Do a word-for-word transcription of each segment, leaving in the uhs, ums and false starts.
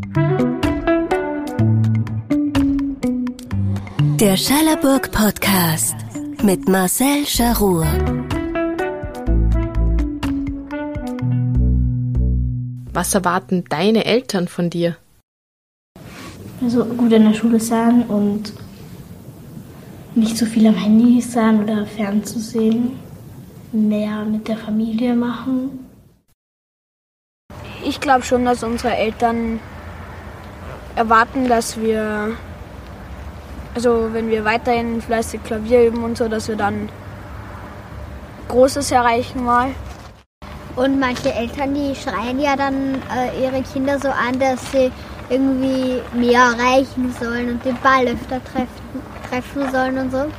Der Schallerburg Podcast mit Marcel Scharur. Was erwarten deine Eltern von dir? Also gut in der Schule sein und nicht so viel am Handy sein oder fernzusehen, mehr mit der Familie machen. Ich glaube schon, dass unsere Eltern erwarten, dass wir, also wenn wir weiterhin fleißig Klavier üben und so, dass wir dann Großes erreichen mal. Und manche Eltern, die schreien ja dann äh, ihre Kinder so an, dass sie irgendwie mehr erreichen sollen und den Ball öfter treffen, treffen sollen und so.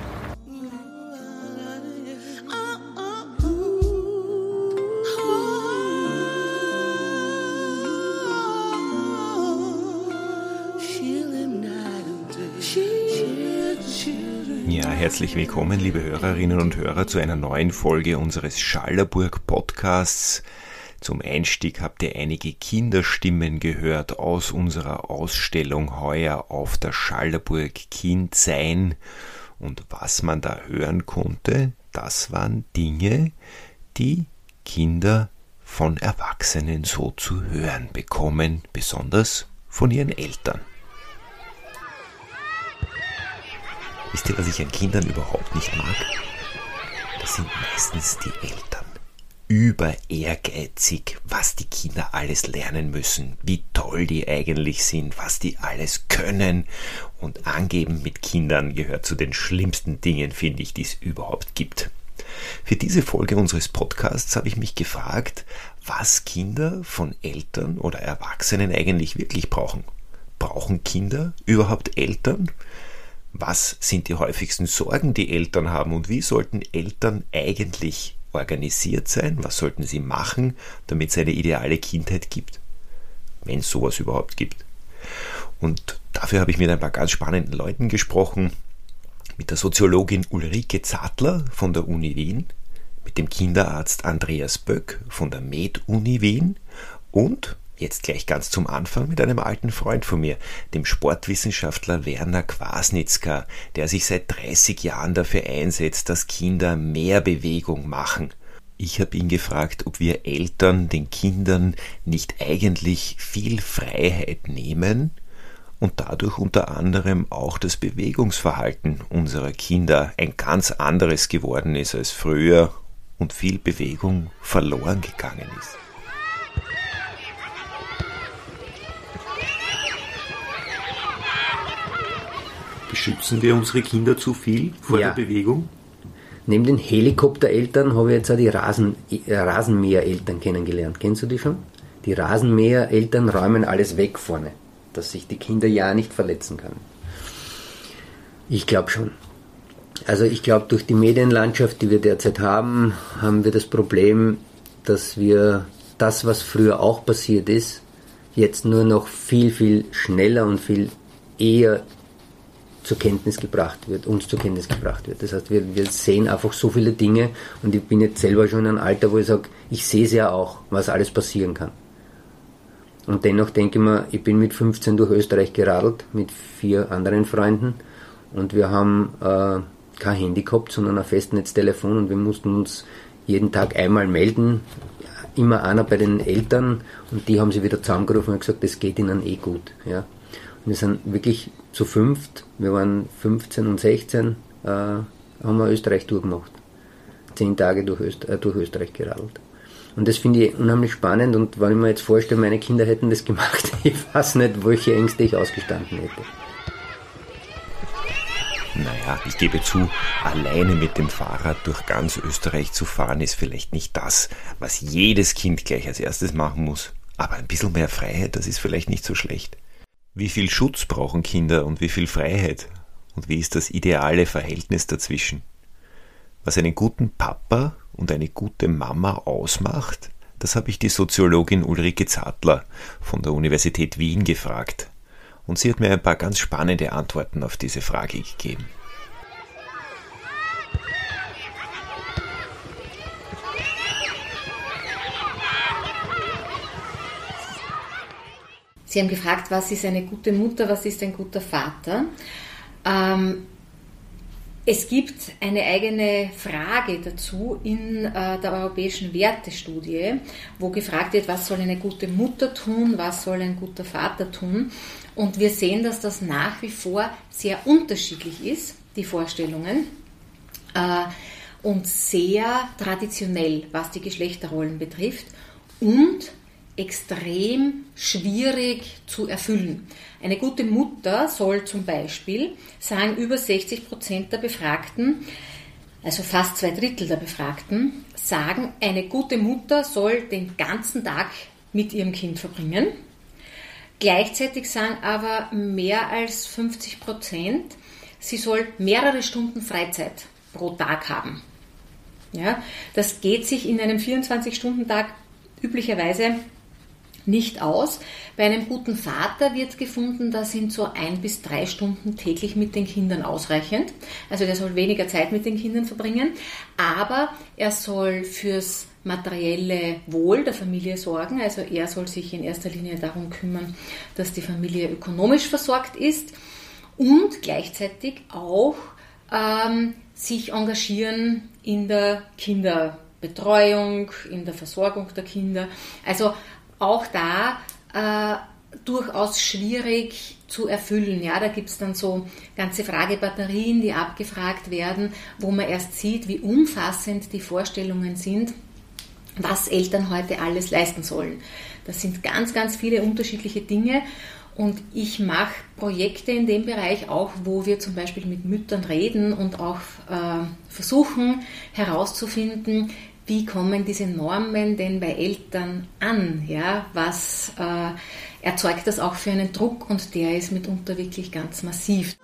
Ja, herzlich willkommen, liebe Hörerinnen und Hörer, zu einer neuen Folge unseres Schallerburg-Podcasts. Zum Einstieg habt ihr einige Kinderstimmen gehört aus unserer Ausstellung heuer auf der Schallerburg Kindsein. Und was man da hören konnte, das waren Dinge, die Kinder von Erwachsenen so zu hören bekommen, besonders von ihren Eltern. Wisst ihr, was ich an Kindern überhaupt nicht mag? Das sind meistens die Eltern. Über ehrgeizig, was die Kinder alles lernen müssen, wie toll die eigentlich sind, was die alles können. Und angeben mit Kindern gehört zu den schlimmsten Dingen, finde ich, die es überhaupt gibt. Für diese Folge unseres Podcasts habe ich mich gefragt, was Kinder von Eltern oder Erwachsenen eigentlich wirklich brauchen. Brauchen Kinder überhaupt Eltern? Was sind die häufigsten Sorgen, die Eltern haben, und wie sollten Eltern eigentlich organisiert sein? Was sollten sie machen, damit es eine ideale Kindheit gibt? Wenn es sowas überhaupt gibt. Und dafür habe ich mit ein paar ganz spannenden Leuten gesprochen. Mit der Soziologin Ulrike Zadler von der Uni Wien, mit dem Kinderarzt Andreas Böck von der Med-Uni Wien und jetzt gleich ganz zum Anfang mit einem alten Freund von mir, dem Sportwissenschaftler Werner Kwasnitzka, der sich seit dreißig Jahren dafür einsetzt, dass Kinder mehr Bewegung machen. Ich habe ihn gefragt, ob wir Eltern den Kindern nicht eigentlich viel Freiheit nehmen und dadurch unter anderem auch das Bewegungsverhalten unserer Kinder ein ganz anderes geworden ist als früher und viel Bewegung verloren gegangen ist. Beschützen wir unsere Kinder zu viel vor ja. der Bewegung? Neben den Helikoptereltern habe ich jetzt auch die Rasen, äh, Rasenmähereltern kennengelernt. Kennst du die schon? Die Rasenmähereltern räumen alles weg vorne, dass sich die Kinder ja nicht verletzen können. Ich glaube schon. Also ich glaube, durch die Medienlandschaft, die wir derzeit haben, haben wir das Problem, dass wir das, was früher auch passiert ist, jetzt nur noch viel, viel schneller und viel eher zur Kenntnis gebracht wird, uns zur Kenntnis gebracht wird. Das heißt, wir, wir sehen einfach so viele Dinge, und ich bin jetzt selber schon in einem Alter, wo ich sage, ich sehe es ja auch, was alles passieren kann. Und dennoch denke ich mir, ich bin mit fünfzehn durch Österreich geradelt, mit vier anderen Freunden, und wir haben äh, kein Handy gehabt, sondern ein Festnetztelefon, und wir mussten uns jeden Tag einmal melden, immer einer bei den Eltern, und die haben sie wieder zusammengerufen und gesagt, das geht ihnen eh gut. Ja. Und wir sind wirklich zu fünft, wir waren fünfzehn und sechzehn, äh, haben wir Österreich durchgemacht. Zehn Tage durch, Öst, äh, durch Österreich geradelt. Und das finde ich unheimlich spannend, und wenn ich mir jetzt vorstelle, meine Kinder hätten das gemacht, ich weiß nicht, welche Ängste ich ausgestanden hätte. Naja, ich gebe zu, alleine mit dem Fahrrad durch ganz Österreich zu fahren, ist vielleicht nicht das, was jedes Kind gleich als erstes machen muss. Aber ein bisschen mehr Freiheit, das ist vielleicht nicht so schlecht. Wie viel Schutz brauchen Kinder und wie viel Freiheit? Und wie ist das ideale Verhältnis dazwischen? Was einen guten Papa und eine gute Mama ausmacht, das habe ich die Soziologin Ulrike Zadler von der Universität Wien gefragt. Und sie hat mir ein paar ganz spannende Antworten auf diese Frage gegeben. Sie haben gefragt, was ist eine gute Mutter, was ist ein guter Vater? Ähm, es gibt eine eigene Frage dazu in äh, der Europäischen Wertestudie, wo gefragt wird, was soll eine gute Mutter tun, was soll ein guter Vater tun. Und wir sehen, dass das nach wie vor sehr unterschiedlich ist, die Vorstellungen, äh, und sehr traditionell, was die Geschlechterrollen betrifft, und extrem schwierig zu erfüllen. Eine gute Mutter soll zum Beispiel, sagen über sechzig Prozent der Befragten, also fast zwei Drittel der Befragten, sagen, eine gute Mutter soll den ganzen Tag mit ihrem Kind verbringen. Gleichzeitig sagen aber mehr als fünfzig Prozent, sie soll mehrere Stunden Freizeit pro Tag haben. Ja, das geht sich in einem vierundzwanzig-Stunden-Tag üblicherweise nicht aus. Bei einem guten Vater wird gefunden, da sind so ein bis drei Stunden täglich mit den Kindern ausreichend. Also der soll weniger Zeit mit den Kindern verbringen, aber er soll fürs materielle Wohl der Familie sorgen. Also er soll sich in erster Linie darum kümmern, dass die Familie ökonomisch versorgt ist und gleichzeitig auch ähm, sich engagieren in der Kinderbetreuung, in der Versorgung der Kinder. Also auch da äh, durchaus schwierig zu erfüllen. Ja, da gibt es dann so ganze Fragebatterien, die abgefragt werden, wo man erst sieht, wie umfassend die Vorstellungen sind, was Eltern heute alles leisten sollen. Das sind ganz, ganz viele unterschiedliche Dinge. Und ich mache Projekte in dem Bereich auch, wo wir zum Beispiel mit Müttern reden und auch äh, versuchen herauszufinden, wie kommen diese Normen denn bei Eltern an? Ja, was äh, erzeugt das auch für einen Druck? Und der ist mitunter wirklich ganz massiv.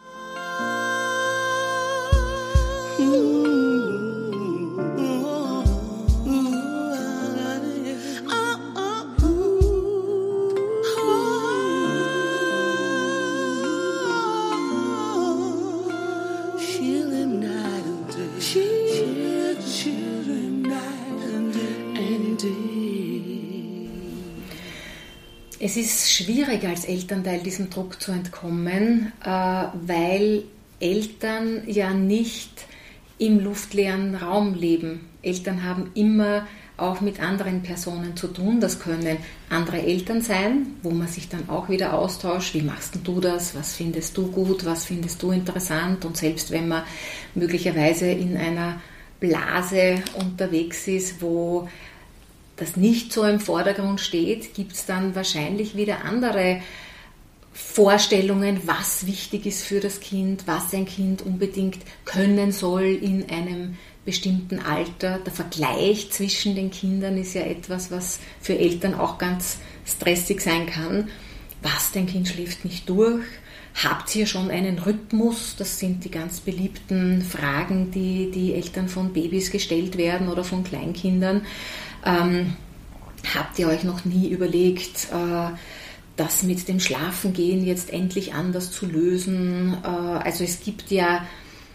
Es ist schwierig als Elternteil diesem Druck zu entkommen, weil Eltern ja nicht im luftleeren Raum leben. Eltern haben immer auch mit anderen Personen zu tun. Das können andere Eltern sein, wo man sich dann auch wieder austauscht. Wie machst denn du das? Was findest du gut? Was findest du interessant? Und selbst wenn man möglicherweise in einer Blase unterwegs ist, wo das nicht so im Vordergrund steht, gibt es dann wahrscheinlich wieder andere Vorstellungen, was wichtig ist für das Kind, was ein Kind unbedingt können soll in einem bestimmten Alter. Der Vergleich zwischen den Kindern ist ja etwas, was für Eltern auch ganz stressig sein kann. Was, dein Kind schläft nicht durch? Habt ihr schon einen Rhythmus? Das sind die ganz beliebten Fragen, die die Eltern von Babys gestellt werden oder von Kleinkindern. Ähm, habt ihr euch noch nie überlegt, äh, das mit dem Schlafengehen jetzt endlich anders zu lösen? Äh, also es gibt ja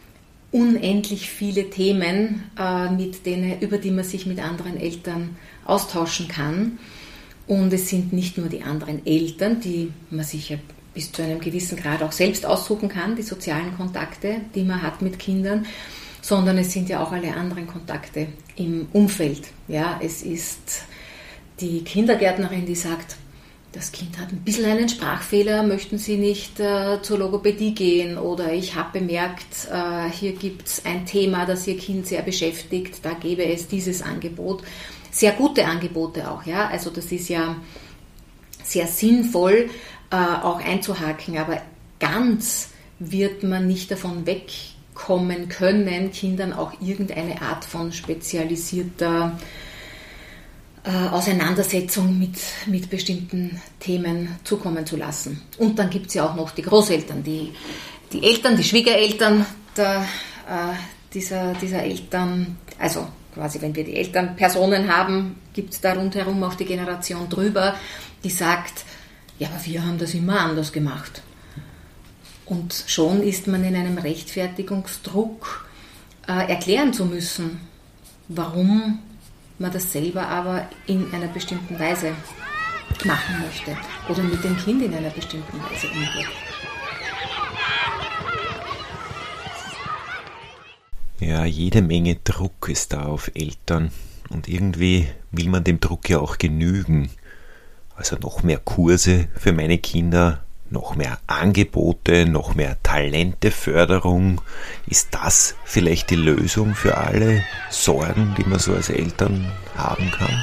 unendlich viele Themen, äh, mit denen, über die man sich mit anderen Eltern austauschen kann. Und es sind nicht nur die anderen Eltern, die man sich ja bis zu einem gewissen Grad auch selbst aussuchen kann, die sozialen Kontakte, die man hat mit Kindern, sondern es sind ja auch alle anderen Kontakte im Umfeld. Ja, es ist die Kindergärtnerin, die sagt, das Kind hat ein bisschen einen Sprachfehler, möchten Sie nicht äh, zur Logopädie gehen? Oder ich habe bemerkt, äh, hier gibt es ein Thema, das Ihr Kind sehr beschäftigt, da gäbe es dieses Angebot. Sehr gute Angebote auch, ja. Also das ist ja sehr sinnvoll, äh, auch einzuhaken, aber ganz wird man nicht davon wegkommen können, Kindern auch irgendeine Art von spezialisierter Auseinandersetzung mit, mit bestimmten Themen zukommen zu lassen. Und dann gibt es ja auch noch die Großeltern, die, die Eltern, die Schwiegereltern der, äh, dieser, dieser Eltern. Also quasi, wenn wir die Elternpersonen haben, gibt es da rundherum auch die Generation drüber, die sagt, ja, aber wir haben das immer anders gemacht. Und schon ist man in einem Rechtfertigungsdruck, äh, erklären zu müssen, warum man das selber aber in einer bestimmten Weise machen möchte oder mit dem Kind in einer bestimmten Weise umgeht. Ja, jede Menge Druck ist da auf Eltern und irgendwie will man dem Druck ja auch genügen. Also noch mehr Kurse für meine Kinder, noch mehr Angebote, noch mehr Talenteförderung. Ist das vielleicht die Lösung für alle Sorgen, die man so als Eltern haben kann?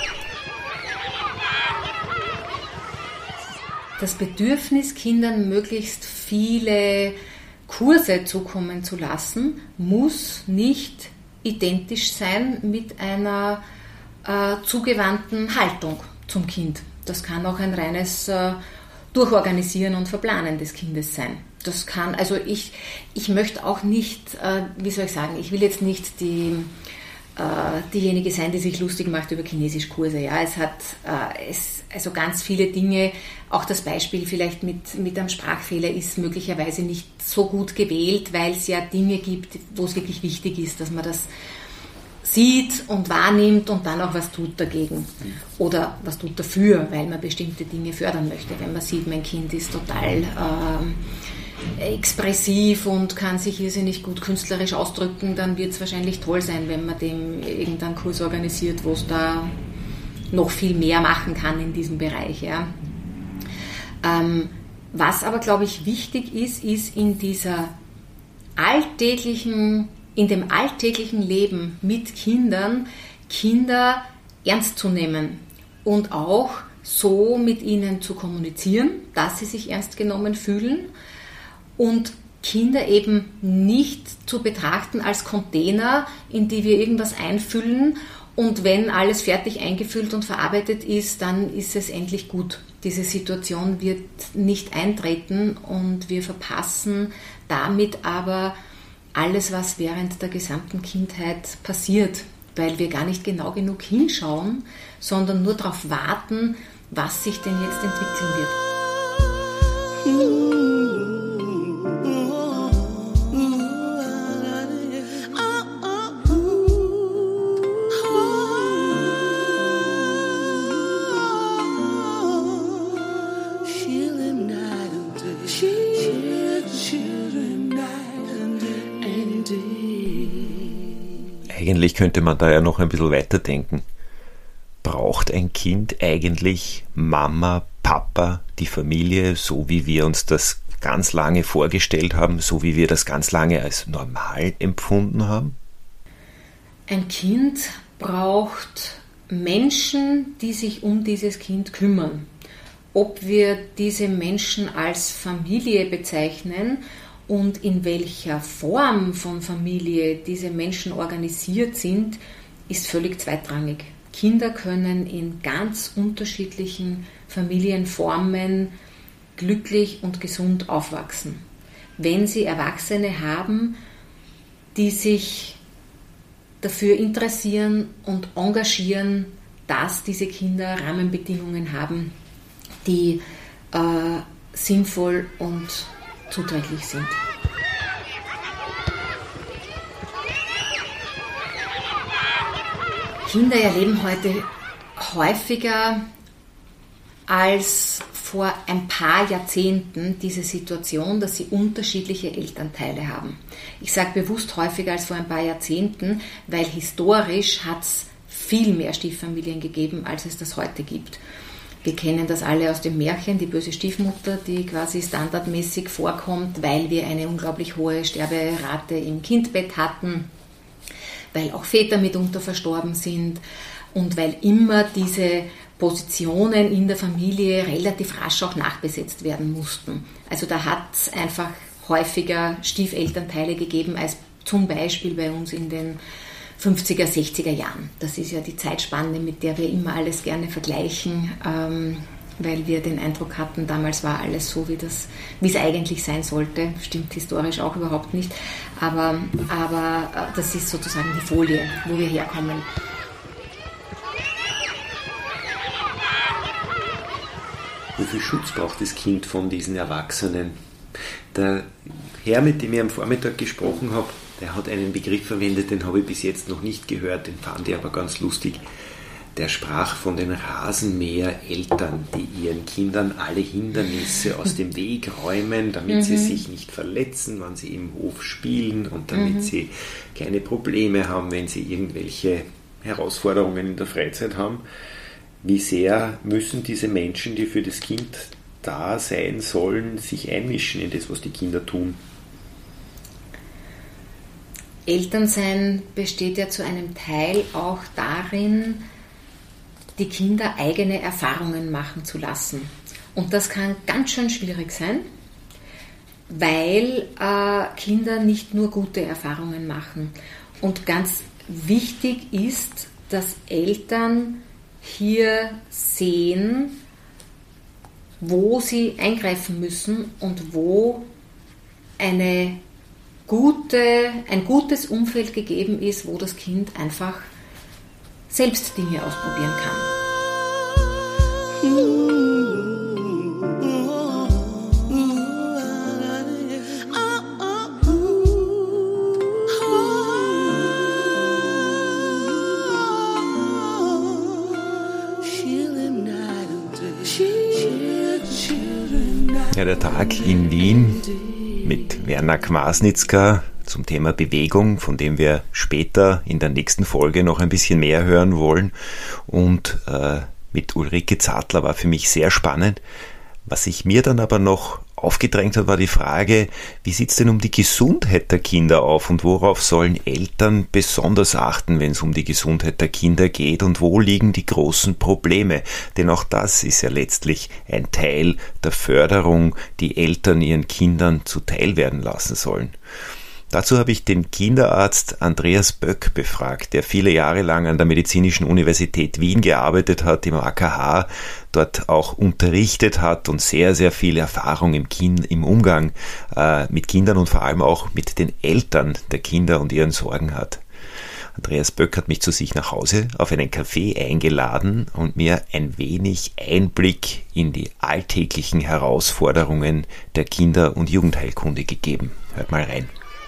Das Bedürfnis, Kindern möglichst viele Kurse zukommen zu lassen, muss nicht identisch sein mit einer äh, zugewandten Haltung zum Kind. Das kann auch ein reines äh, Durchorganisieren und Verplanen des Kindes sein. Das kann, also ich, ich möchte auch nicht, äh, wie soll ich sagen, ich will jetzt nicht die, äh, diejenige sein, die sich lustig macht über Chinesischkurse. Ja, es hat äh, es, also ganz viele Dinge, auch das Beispiel vielleicht mit, mit einem Sprachfehler ist möglicherweise nicht so gut gewählt, weil es ja Dinge gibt, wo es wirklich wichtig ist, dass man das sieht und wahrnimmt und dann auch was tut dagegen oder was tut dafür, weil man bestimmte Dinge fördern möchte. Wenn man sieht, mein Kind ist total äh, expressiv und kann sich irrsinnig gut künstlerisch ausdrücken, dann wird es wahrscheinlich toll sein, wenn man dem irgendeinen Kurs organisiert, wo es da noch viel mehr machen kann in diesem Bereich. Ja. Ähm, was aber, glaube ich, wichtig ist, ist in dieser alltäglichen in dem alltäglichen Leben mit Kindern, Kinder ernst zu nehmen und auch so mit ihnen zu kommunizieren, dass sie sich ernst genommen fühlen und Kinder eben nicht zu betrachten als Container, in die wir irgendwas einfüllen und wenn alles fertig eingefüllt und verarbeitet ist, dann ist es endlich gut. Diese Situation wird nicht eintreten und wir verpassen damit aber alles, was während der gesamten Kindheit passiert, weil wir gar nicht genau genug hinschauen, sondern nur darauf warten, was sich denn jetzt entwickeln wird. Eigentlich könnte man da ja noch ein bisschen weiterdenken. Braucht ein Kind eigentlich Mama, Papa, die Familie, so wie wir uns das ganz lange vorgestellt haben, so wie wir das ganz lange als normal empfunden haben? Ein Kind braucht Menschen, die sich um dieses Kind kümmern. Ob wir diese Menschen als Familie bezeichnen und in welcher Form von Familie diese Menschen organisiert sind, ist völlig zweitrangig. Kinder können in ganz unterschiedlichen Familienformen glücklich und gesund aufwachsen. Wenn sie Erwachsene haben, die sich dafür interessieren und engagieren, dass diese Kinder Rahmenbedingungen haben, die äh, sinnvoll und zuträglich sind. Kinder erleben heute häufiger als vor ein paar Jahrzehnten diese Situation, dass sie unterschiedliche Elternteile haben. Ich sage bewusst häufiger als vor ein paar Jahrzehnten, weil historisch hat es viel mehr Stieffamilien gegeben, als es das heute gibt. Wir kennen das alle aus dem Märchen, die böse Stiefmutter, die quasi standardmäßig vorkommt, weil wir eine unglaublich hohe Sterberate im Kindbett hatten, weil auch Väter mitunter verstorben sind und weil immer diese Positionen in der Familie relativ rasch auch nachbesetzt werden mussten. Also da hat es einfach häufiger Stiefelternteile gegeben als zum Beispiel bei uns in den fünfziger, sechziger Jahren. Das ist ja die Zeitspanne, mit der wir immer alles gerne vergleichen, ähm, weil wir den Eindruck hatten, damals war alles so, wie das, wie es eigentlich sein sollte. Stimmt historisch auch überhaupt nicht. Aber, aber äh, das ist sozusagen die Folie, wo wir herkommen. Wie viel Schutz braucht das Kind von diesen Erwachsenen? Der Herr, mit dem ich am Vormittag gesprochen habe, der hat einen Begriff verwendet, den habe ich bis jetzt noch nicht gehört, den fand ich aber ganz lustig. der sprach von den Rasenmähereltern, die ihren Kindern alle Hindernisse aus dem Weg räumen, damit mhm. sie sich nicht verletzen, wenn sie im Hof spielen und damit mhm. sie keine Probleme haben, wenn sie irgendwelche Herausforderungen in der Freizeit haben. Wie sehr müssen diese Menschen, die für das Kind da sein sollen, sich einmischen in das, was die Kinder tun? Elternsein besteht ja zu einem Teil auch darin, die Kinder eigene Erfahrungen machen zu lassen. Und das kann ganz schön schwierig sein, weil äh, Kinder nicht nur gute Erfahrungen machen. Und ganz wichtig ist, dass Eltern hier sehen, wo sie eingreifen müssen und wo eine gute, ein gutes Umfeld gegeben ist, wo das Kind einfach selbst Dinge ausprobieren kann. Ja, der Tag in Wien mit Werner Kwasnitzka zum Thema Bewegung, von dem wir später in der nächsten Folge noch ein bisschen mehr hören wollen. Und äh, mit Ulrike Zadler war für mich sehr spannend. Was sich mir dann aber noch aufgedrängt hat, war die Frage, wie sieht es denn um die Gesundheit der Kinder auf und worauf sollen Eltern besonders achten, wenn es um die Gesundheit der Kinder geht und wo liegen die großen Probleme? Denn auch das ist ja letztlich ein Teil der Förderung, die Eltern ihren Kindern zuteil werden lassen sollen. Dazu habe ich den Kinderarzt Andreas Böck befragt, der viele Jahre lang an der Medizinischen Universität Wien gearbeitet hat, im A K H, dort auch unterrichtet hat und sehr, sehr viel Erfahrung im, kind, im Umgang äh, mit Kindern und vor allem auch mit den Eltern der Kinder und ihren Sorgen hat. Andreas Böck hat mich zu sich nach Hause auf einen Café eingeladen und mir ein wenig Einblick in die alltäglichen Herausforderungen der Kinder- und Jugendheilkunde gegeben. Hört mal rein.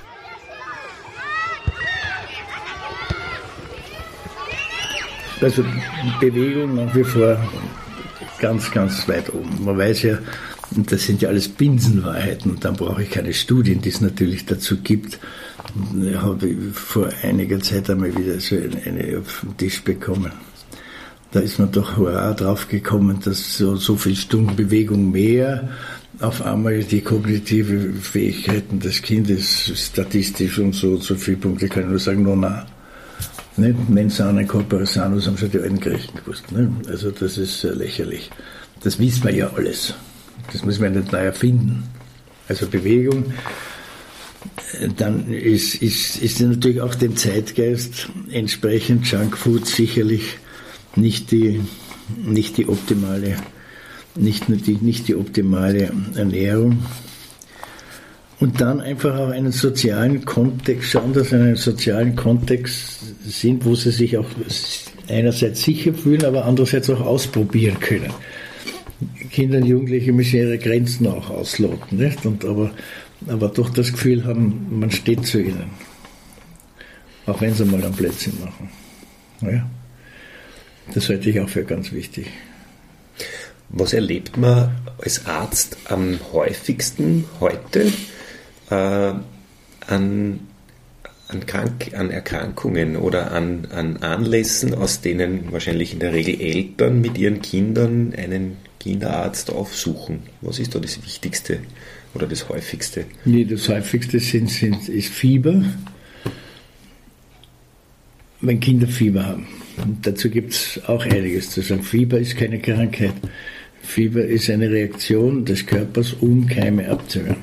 Also Bewegung nach wie vor ganz, ganz weit oben. Man weiß ja, und das sind ja alles Binsenwahrheiten, und dann brauche ich keine Studien, die es natürlich dazu gibt. Ich habe vor einiger Zeit einmal wieder so eine, eine auf den Tisch bekommen. Da ist man doch hurra drauf gekommen, dass so, so viel Stunden Bewegung mehr auf einmal die kognitive Fähigkeiten des Kindes statistisch und so, so viele Punkte, kann ich nur sagen, nur nah. Nicht? Mens sana corpore sanus haben schon die alten Griechen gewusst. Ne? Also das ist äh, lächerlich. Das wissen wir ja alles. Das müssen wir nicht neu erfinden. Also Bewegung, dann ist, ist, ist natürlich auch dem Zeitgeist entsprechend Junkfood sicherlich nicht die, nicht die optimale, nicht, die, nicht die optimale Ernährung. Und dann einfach auch einen sozialen Kontext schauen, dass sie in einem sozialen Kontext sind, wo sie sich auch einerseits sicher fühlen, aber andererseits auch ausprobieren können. Kinder und Jugendliche müssen ihre Grenzen auch ausloten, nicht? Und aber, aber doch das Gefühl haben, man steht zu ihnen. Auch wenn sie mal ein Plätzchen machen. Ja. Das halte ich auch für ganz wichtig. Was erlebt man als Arzt am häufigsten heute äh, an, an, Krank-, an Erkrankungen oder an, an Anlässen, aus denen wahrscheinlich in der Regel Eltern mit ihren Kindern einen Kinderarzt aufsuchen? Was ist da das Wichtigste oder das Häufigste? Nee, das Häufigste sind, sind, ist Fieber, wenn Kinder Fieber haben. Und dazu gibt es auch einiges zu sagen. Fieber ist keine Krankheit. Fieber ist eine Reaktion des Körpers, um Keime abzuwehren.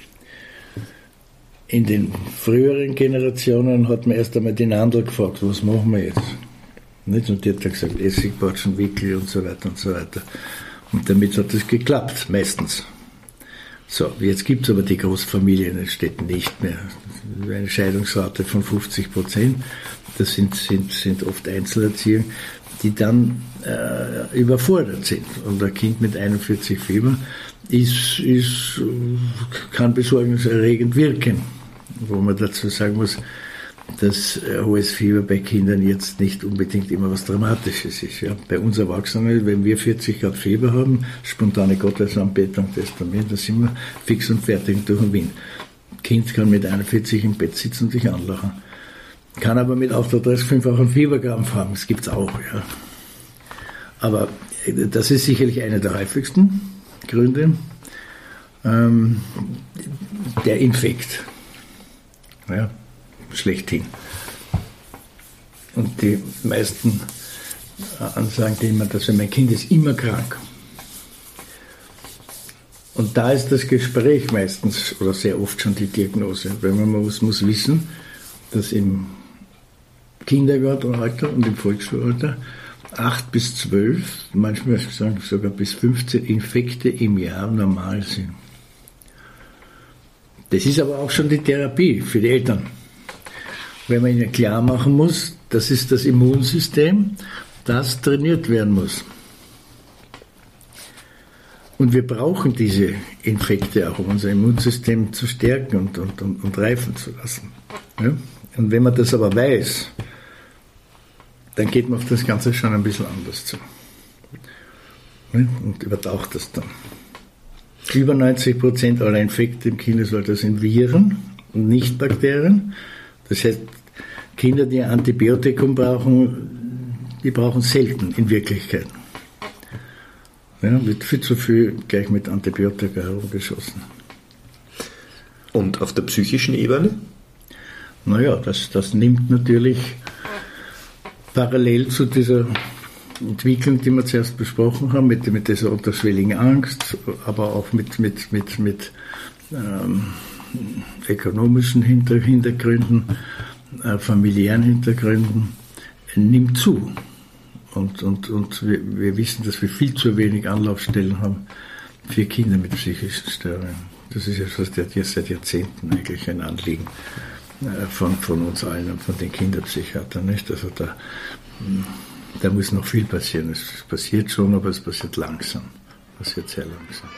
In den früheren Generationen hat man erst einmal den Nandl gefragt, was machen wir jetzt? Nicht? Und die hat dann gesagt, Essig, Batschen, Wickel und so weiter und so weiter. Und damit hat es geklappt, meistens. So, jetzt gibt es aber die Großfamilien, es steht nicht mehr. Eine Scheidungsrate von fünfzig Prozent. Das sind, sind, sind oft Einzelerzieher, die dann äh, überfordert sind. Und ein Kind mit einundvierzig Fieber ist, ist, kann besorgniserregend wirken. Wo man dazu sagen muss, dass äh, hohes Fieber bei Kindern jetzt nicht unbedingt immer was Dramatisches ist. Ja. Bei uns Erwachsenen, wenn wir vierzig Grad Fieber haben, spontane Gottesanbetung, Testament, da sind wir fix und fertig durch den Wind. Kind kann mit einundvierzig im Bett sitzen und dich anlachen. Kann aber mit auf der dreißig Komma fünf auch einen Fieberkrampf haben, das gibt's auch. Ja. Aber äh, das ist sicherlich einer der häufigsten Gründe. Ähm, der Infekt. Ja. Schlechthin. Und die meisten Ansagen, die immer, dass mein Kind ist immer krank. Und da ist das Gespräch meistens oder sehr oft schon die Diagnose. Weil man muss, muss wissen, dass im Kindergartenalter und im Volksschulalter acht bis zwölf, manchmal sogar bis fünfzehn Infekte im Jahr normal sind. Das ist aber auch schon die Therapie für die Eltern. Wenn man ihnen klar machen muss, das ist das Immunsystem, das trainiert werden muss. Und wir brauchen diese Infekte auch, um unser Immunsystem zu stärken und, und, und, und reifen zu lassen. Ja? Und wenn man das aber weiß, dann geht man auf das Ganze schon ein bisschen anders zu. Ja? Und übertaucht das dann. Über neunzig Prozent aller Infekte im Kindesalter sind Viren und nicht Bakterien. Das heißt, Kinder, die ein Antibiotikum brauchen, die brauchen selten in Wirklichkeit. Ja, wird viel zu viel gleich mit Antibiotika herumgeschossen. Und auf der psychischen Ebene? Naja, das, das nimmt natürlich parallel zu dieser Entwicklung, die wir zuerst besprochen haben, mit, mit dieser unterschwelligen Angst, aber auch mit, mit, mit, mit ähm, ökonomischen Hinter- Hintergründen, äh, familiären Hintergründen, nimmt zu. Und, und, und wir, wir wissen, dass wir viel zu wenig Anlaufstellen haben für Kinder mit psychischen Störungen. Das ist ja schon seit Jahrzehnten eigentlich ein Anliegen äh, von, von uns allen und von den Kinderpsychiatern. Nicht? Also da, da muss noch viel passieren. Es passiert schon, aber es passiert langsam. Es passiert sehr langsam.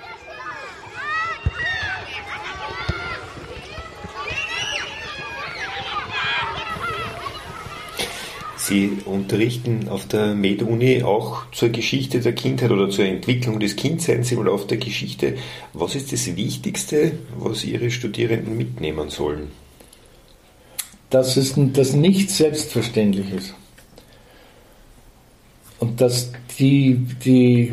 Sie unterrichten auf der Med-Uni auch zur Geschichte der Kindheit oder zur Entwicklung des Kindseins im Laufe der Geschichte. Was ist das Wichtigste, was Ihre Studierenden mitnehmen sollen? Dass es das nicht selbstverständlich ist. Und dass die, die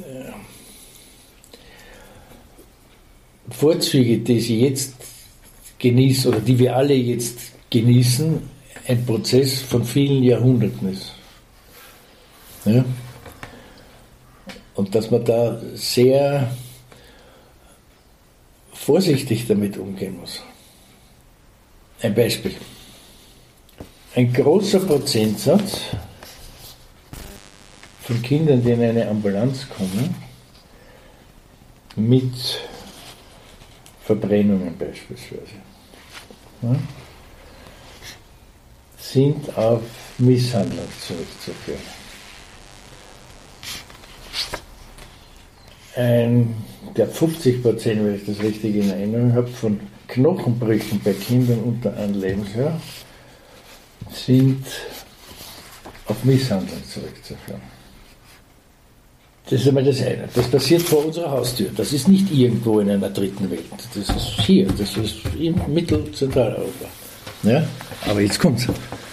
Vorzüge, die sie jetzt genießen oder die wir alle jetzt genießen, ein Prozess von vielen Jahrhunderten ist. Ja? Und dass man da sehr vorsichtig damit umgehen muss. Ein Beispiel. Ein großer Prozentsatz von Kindern, die in eine Ambulanz kommen, mit Verbrennungen beispielsweise, ja, sind auf Misshandlung zurückzuführen. Ein, der fünfzig Prozent, wenn ich das richtig in Erinnerung habe, von Knochenbrüchen bei Kindern unter einem Lebensjahr sind auf Misshandlung zurückzuführen. Das ist einmal das eine. Das passiert vor unserer Haustür. Das ist nicht irgendwo in einer dritten Welt. Das ist hier, das ist in Mittelzentraleuropa. Ja? Aber jetzt kommt's.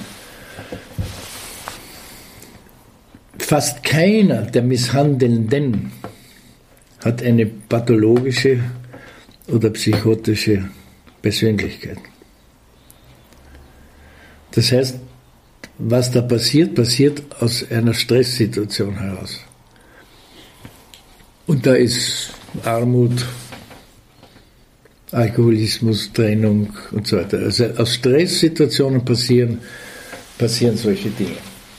Fast keiner der Misshandelnden hat eine pathologische oder psychotische Persönlichkeit. Das heißt, was da passiert, passiert aus einer Stresssituation heraus. Und da ist Armut, Alkoholismus, Trennung und so weiter. Also aus Stresssituationen passieren, passieren solche Dinge.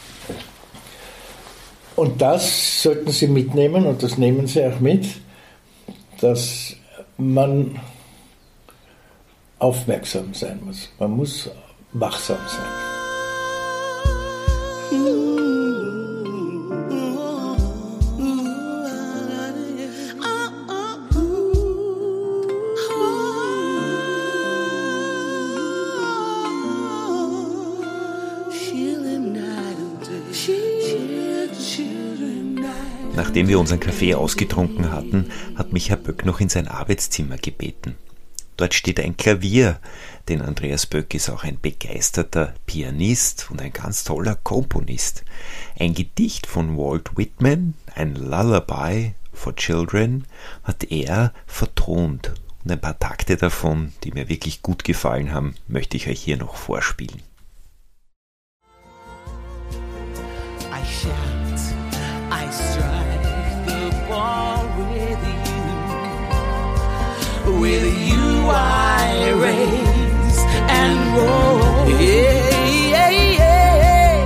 Und das sollten Sie mitnehmen, und das nehmen Sie auch mit, dass man aufmerksam sein muss. Man muss wachsam sein. Nachdem wir unseren Kaffee ausgetrunken hatten, hat mich Herr Böck noch in sein Arbeitszimmer gebeten. Dort steht ein Klavier, denn Andreas Böck ist auch ein begeisterter Pianist und ein ganz toller Komponist. Ein Gedicht von Walt Whitman, ein Lullaby for Children, hat er vertont. Und ein paar Takte davon, die mir wirklich gut gefallen haben, möchte ich euch hier noch vorspielen. I shout, I strike the ball with you. With you I raise and roll. Yeah, yeah, yeah,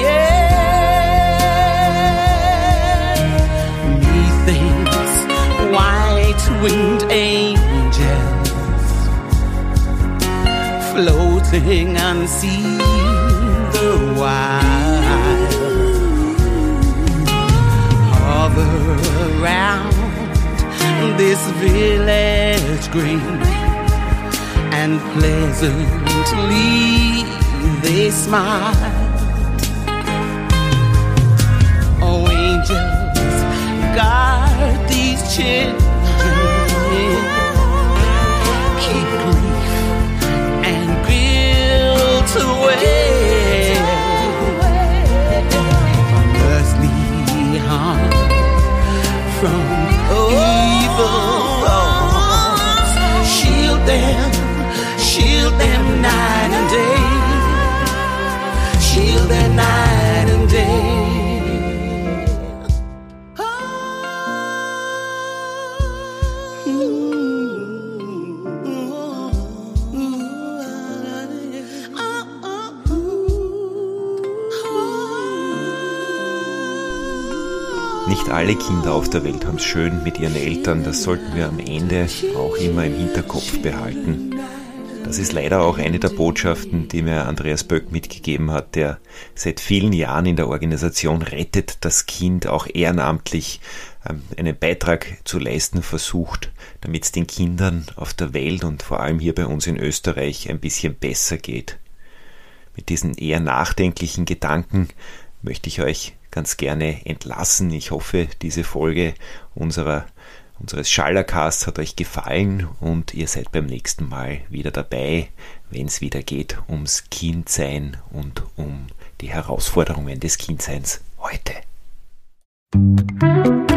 yeah. Methinks white-winged angels floating unseen the while hover around this village green, and pleasantly they smile. Oh, angels, guard these children, keep grief and guilt away from earthly harm, from evil thoughts. Shield them, shield them night and day, shield them night and day. Nicht alle Kinder auf der Welt haben es schön mit ihren Eltern, das sollten wir am Ende auch immer im Hinterkopf behalten. Das ist leider auch eine der Botschaften, die mir Andreas Böck mitgegeben hat, der seit vielen Jahren in der Organisation Rettet das Kind auch ehrenamtlich einen Beitrag zu leisten versucht, damit es den Kindern auf der Welt und vor allem hier bei uns in Österreich ein bisschen besser geht. Mit diesen eher nachdenklichen Gedanken möchte ich euch ganz gerne entlassen. Ich hoffe, diese Folge unserer, unseres Schallercasts hat euch gefallen und ihr seid beim nächsten Mal wieder dabei, wenn es wieder geht ums Kindsein und um die Herausforderungen des Kindseins heute.